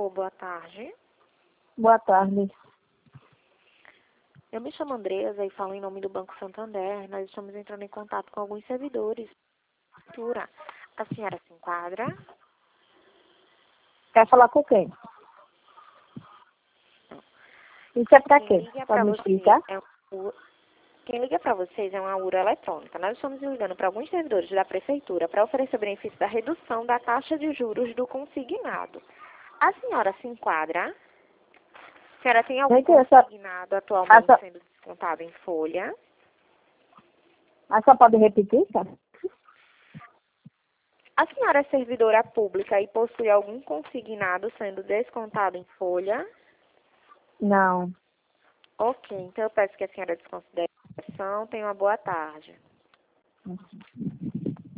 favor, boa tarde. Boa tarde. Eu me chamo Andresa e falo em nome do Banco Santander. Nós estamos entrando em contato com alguns servidores. A senhora se enquadra? Quer falar com quem? Isso é pra Quem quê? liga Pode para me você explicar? Quem liga para vocês é uma URA eletrônica. Nós estamos ligando para alguns servidores da Prefeitura para oferecer o benefício da redução da taxa de juros do consignado. A senhora se enquadra? A senhora tem algum Gente, consignado atualmente essa, sendo descontado em folha? essa pode repetir, cara? A senhora é servidora pública e possui algum consignado sendo descontado em folha? Não. Ok, então eu peço que a senhora desconsidere a ação. Tenha uma boa tarde.